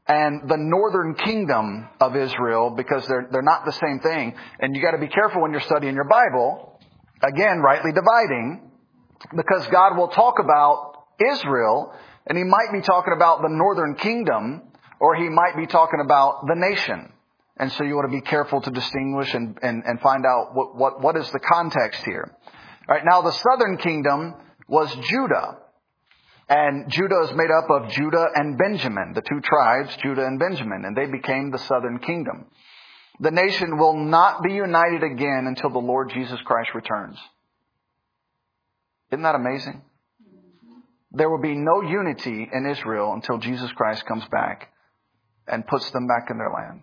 and the northern kingdom of Israel, because they're, they're not the same thing. And you got to be careful when you're studying your Bible. Again, rightly dividing, because God will talk about Israel, and He might be talking about the northern kingdom, or He might be talking about the nation. And so you want to be careful to distinguish and, and, and find out what, what, what is the context here. All right, now the southern kingdom was Judah. And Judah is made up of Judah and Benjamin, the two tribes, Judah and Benjamin, and they became the southern kingdom. The nation will not be united again until the Lord Jesus Christ returns. Isn't that amazing? There will be no unity in Israel until Jesus Christ comes back and puts them back in their land.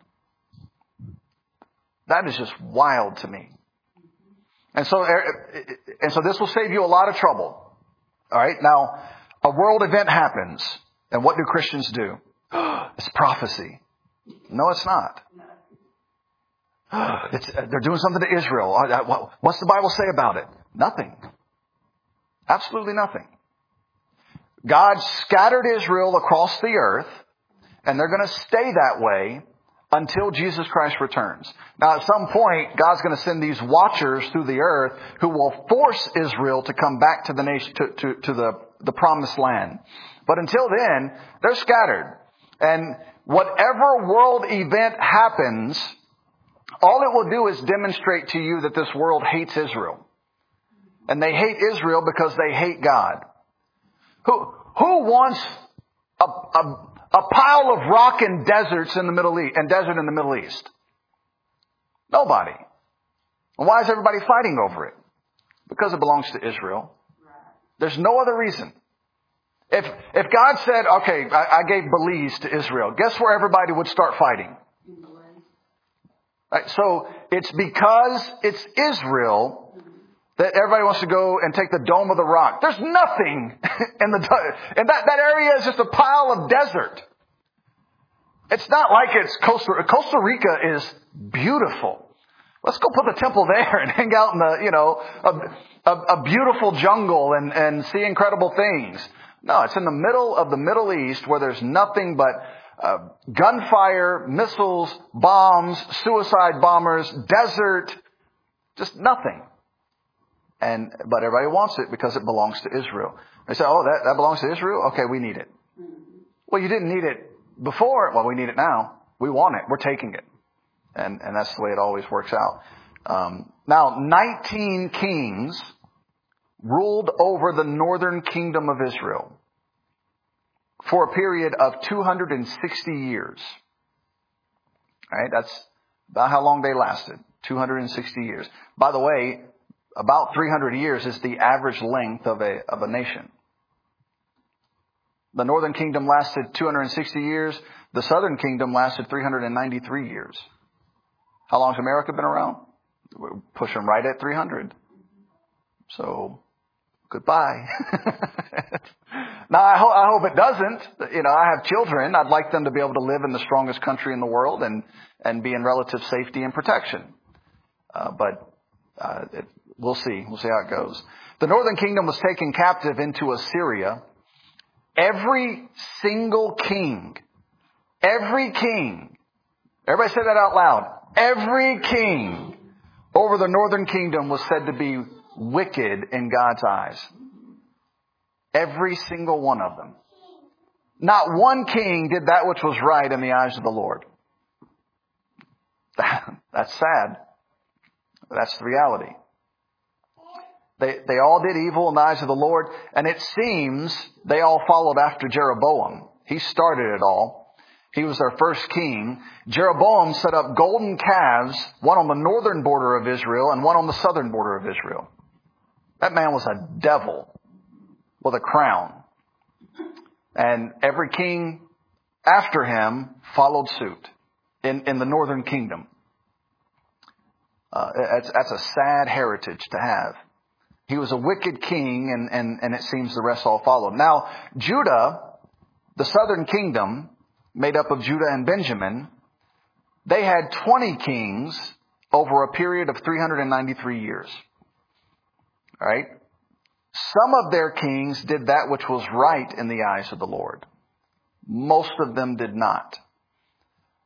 That is just wild to me. And so, and so this will save you a lot of trouble. All right. Now, a world event happens, and what do Christians do? It's prophecy. No, it's not. It's, they're doing something to Israel. What's the Bible say about it? Nothing. Absolutely nothing. God scattered Israel across the earth, and they're going to stay that way until Jesus Christ returns. Now, at some point, God's going to send these watchers through the earth who will force Israel to come back to the nation, to, to, to the, the promised land. But until then, they're scattered. And whatever world event happens, all it will do is demonstrate to you that this world hates Israel. And they hate Israel because they hate God. Who, who wants a, a, a pile of rock and deserts in the Middle East, and desert in the Middle East? Nobody. And why is everybody fighting over it? Because it belongs to Israel. There's no other reason. If, if God said, okay, I, I gave Belize to Israel, guess where everybody would start fighting? Right, so it's because it's Israel that everybody wants to go and take the Dome of the Rock. There's nothing in the, and that, that area is just a pile of desert. It's not like it's Costa, Costa Rica is beautiful. Let's go put the temple there and hang out in the, you know, a, a, a beautiful jungle and, and see incredible things. No, it's in the middle of the Middle East where there's nothing but uh, gunfire, missiles, bombs, suicide bombers, desert, just nothing. And, but everybody wants it because it belongs to Israel. They say, oh, that, that belongs to Israel? Okay, we need it. Well, you didn't need it before. Well, we need it now. We want it. We're taking it. And, and that's the way it always works out. Um, now, nineteen kings ruled over the northern kingdom of Israel for a period of two hundred sixty years. All right, that's about how long they lasted. two hundred sixty years. By the way, about three hundred years is the average length of a, of a nation. The northern kingdom lasted two hundred sixty years. The southern kingdom lasted three hundred ninety-three years. How long has America been around? We're pushing right at three hundred. So, goodbye. Now, I, ho- I hope it doesn't. You know, I have children. I'd like them to be able to live in the strongest country in the world and, and be in relative safety and protection. Uh, but uh, it, we'll see. We'll see how it goes. The northern kingdom was taken captive into Assyria. Every single king, every king, everybody say that out loud. Every king over the northern kingdom was said to be wicked in God's eyes. Every single one of them. Not one king did that which was right in the eyes of the Lord. That's sad. That's the reality. They, they all did evil in the eyes of the Lord, and it seems they all followed after Jeroboam. He started it all. He was their first king. Jeroboam set up golden calves, one on the northern border of Israel and one on the southern border of Israel. That man was a devil with a crown. And every king after him followed suit in, in the northern kingdom. Uh, that's, that's a sad heritage to have. He was a wicked king, and, and, and it seems the rest all followed. Now, Judah, the southern kingdom, made up of Judah and Benjamin, they had twenty kings over a period of three hundred ninety-three years. All right? Some of their kings did that which was right in the eyes of the Lord. Most of them did not.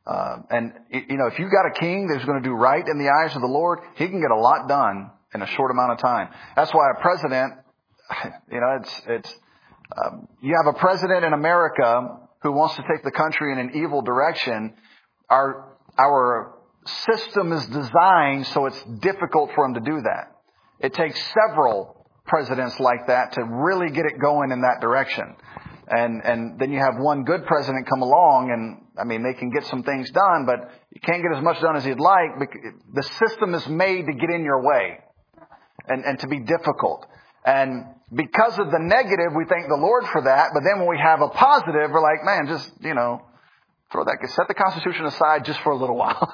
Uh, and, you know, if you've got a king that's going to do right in the eyes of the Lord, he can get a lot done in a short amount of time. That's why a president, you know, it's, it's, um, you have a president in America who wants to take the country in an evil direction. Our, our system is designed so it's difficult for him to do that. It takes several presidents like that to really get it going in that direction. And, and then you have one good president come along and, I mean, they can get some things done, but you can't get as much done as you'd like. The system is made to get in your way and, and to be difficult. And because of the negative, we thank the Lord for that. But then when we have a positive, we're like, man, just, you know, throw that, set the Constitution aside just for a little while.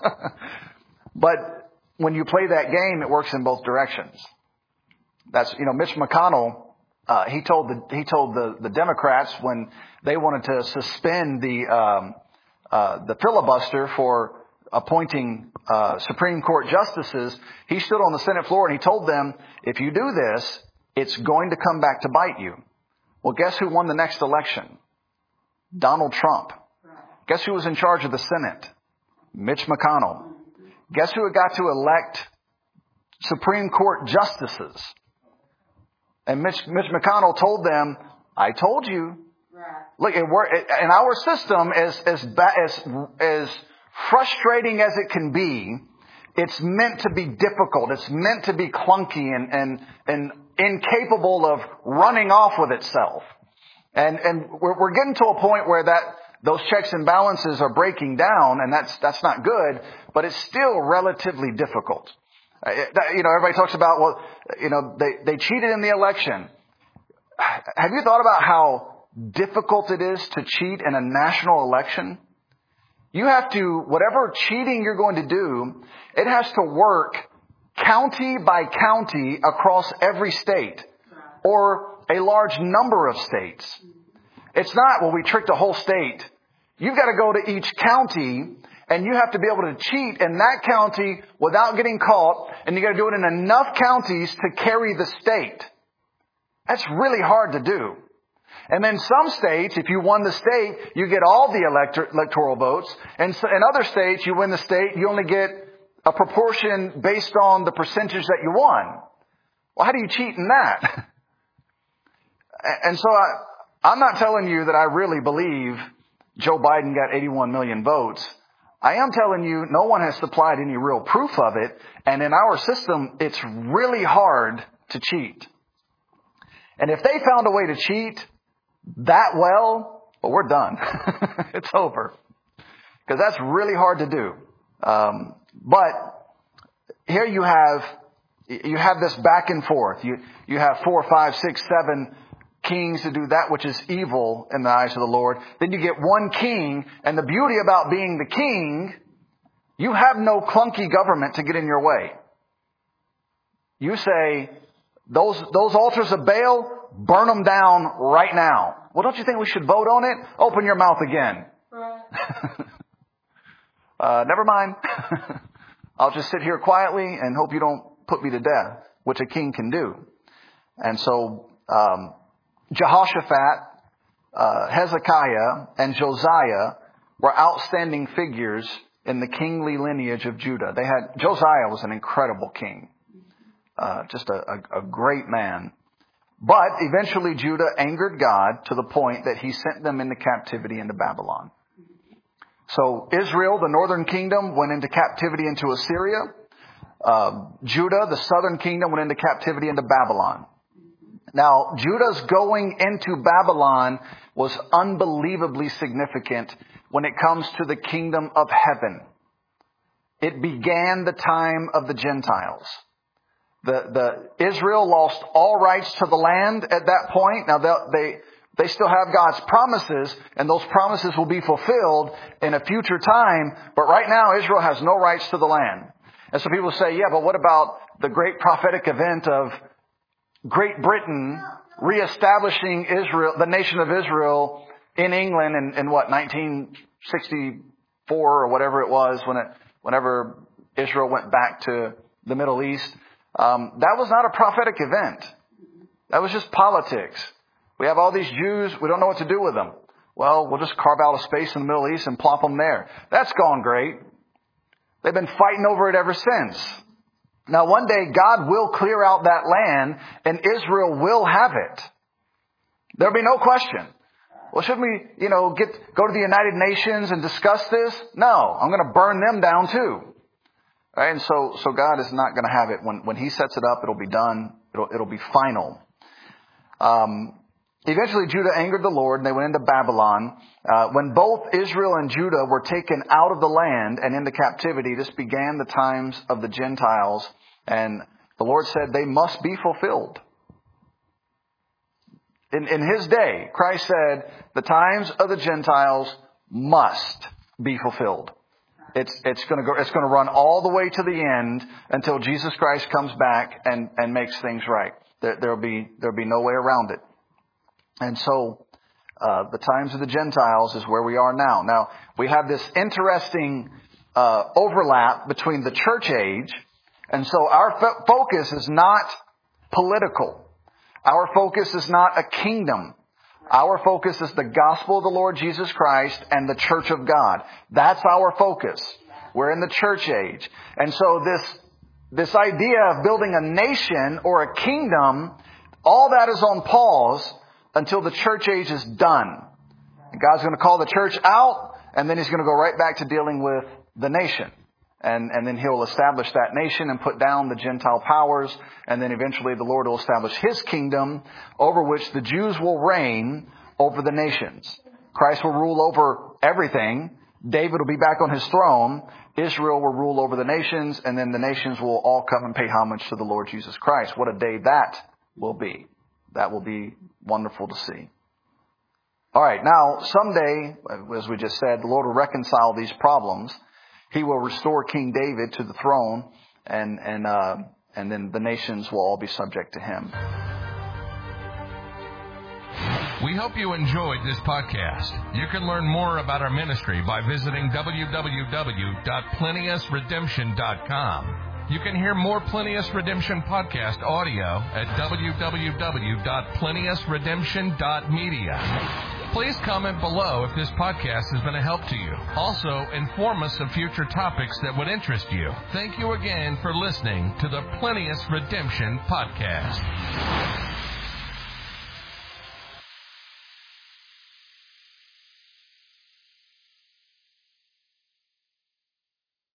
But when you play that game, it works in both directions. That's, you know, Mitch McConnell, Uh, he told the he told the, the Democrats when they wanted to suspend the um, uh, the filibuster for appointing uh, Supreme Court justices, he stood on the Senate floor and he told them, if you do this, it's going to come back to bite you. Well, guess who won the next election? Donald Trump. Guess who was in charge of the Senate? Mitch McConnell. Guess who got to elect Supreme Court justices? And Mitch, Mitch McConnell told them, I told you. Right. Look, it, it, in our system, as, as, as, as frustrating as it can be, it's meant to be difficult. It's meant to be clunky and, and, and incapable of running off with itself. And, and we're, we're getting to a point where that, those checks and balances are breaking down, and that's, that's not good, but it's still relatively difficult. Uh, you know, everybody talks about, well, you know, they, they cheated in the election. Have you thought about how difficult it is to cheat in a national election? You have to, whatever cheating you're going to do, it has to work county by county across every state or a large number of states. It's not, well, we tricked a whole state. You've got to go to each county and you have to be able to cheat in that county without getting caught. And you got to do it in enough counties to carry the state. That's really hard to do. And then some states, if you won the state, you get all the elector- electoral votes. And so in other states, you win the state, you only get a proportion based on the percentage that you won. Well, how do you cheat in that? And so I, I'm not telling you that I really believe Joe Biden got eighty-one million votes. I am telling you, no one has supplied any real proof of it. And in our system, it's really hard to cheat. And if they found a way to cheat that well, well, we're done. It's over. Because that's really hard to do. Um, but here you have, you have this back and forth. You, you have four, five, six, seven kings to do that which is evil in the eyes of the Lord. Then you get one king, and the beauty about being the king, you have no clunky government to get in your way. You say, those, those altars of Baal, burn them down right now. Well, don't you think we should vote on it? Open your mouth again. Right. uh, never mind. I'll just sit here quietly and hope you don't put me to death, which a king can do. And so, um, Jehoshaphat, uh, Hezekiah, and Josiah were outstanding figures in the kingly lineage of Judah. They had, Josiah was an incredible king. Uh, just a, a, a great man. But eventually Judah angered God to the point that he sent them into captivity into Babylon. So Israel, the northern kingdom, went into captivity into Assyria. Uh, Judah, the southern kingdom, went into captivity into Babylon. Now, Judah's going into Babylon was unbelievably significant when it comes to the kingdom of heaven. It began the time of the Gentiles. The, the Israel lost all rights to the land at that point. Now they, they still have God's promises, and those promises will be fulfilled in a future time. But right now, Israel has no rights to the land. And so people say, yeah, but what about the great prophetic event of Great Britain reestablishing Israel, the nation of Israel in England in, in what, nineteen sixty-four or whatever it was, when it, whenever Israel went back to the Middle East. Um, that was not a prophetic event. That was just politics. We have all these Jews. We don't know what to do with them. Well, we'll just carve out a space in the Middle East and plop them there. That's gone great. They've been fighting over it ever since. Now, one day, God will clear out that land, and Israel will have it. There'll be no question. Well, shouldn't we, you know, get go to the United Nations and discuss this? No, I'm going to burn them down too. Right? And so, so God is not going to have it. When when He sets it up, it'll be done. It'll it'll be final. Um, eventually, Judah angered the Lord, and they went into Babylon. Uh, when both Israel and Judah were taken out of the land and into captivity, this began the times of the Gentiles. And the Lord said they must be fulfilled. In, in His day, Christ said the times of the Gentiles must be fulfilled. It's, it's going to go, it's going to run all the way to the end until Jesus Christ comes back and, and makes things right. There, there'll be, there'll be no way around it. And so, uh, the times of the Gentiles is where we are now. Now, we have this interesting, uh, overlap between the church age. And so our fo- focus is not political. Our focus is not a kingdom. Our focus is the gospel of the Lord Jesus Christ and the church of God. That's our focus. We're in the church age. And so this, this idea of building a nation or a kingdom, all that is on pause until the church age is done. And God's going to call the church out, and then He's going to go right back to dealing with the nation. And, and then He'll establish that nation and put down the Gentile powers. And then eventually the Lord will establish His kingdom over which the Jews will reign over the nations. Christ will rule over everything. David will be back on his throne. Israel will rule over the nations. And then the nations will all come and pay homage to the Lord Jesus Christ. What a day that will be. That will be wonderful to see. All right. Now, someday, as we just said, the Lord will reconcile these problems. He will restore King David to the throne, and and uh, and then the nations will all be subject to him. We hope you enjoyed this podcast. You can learn more about our ministry by visiting w w w dot plinius redemption dot com. You can hear more Plinius Redemption podcast audio at w w w dot plinius redemption dot media. Please comment below if this podcast has been a help to you. Also, inform us of future topics that would interest you. Thank you again for listening to the Plinius Redemption Podcast.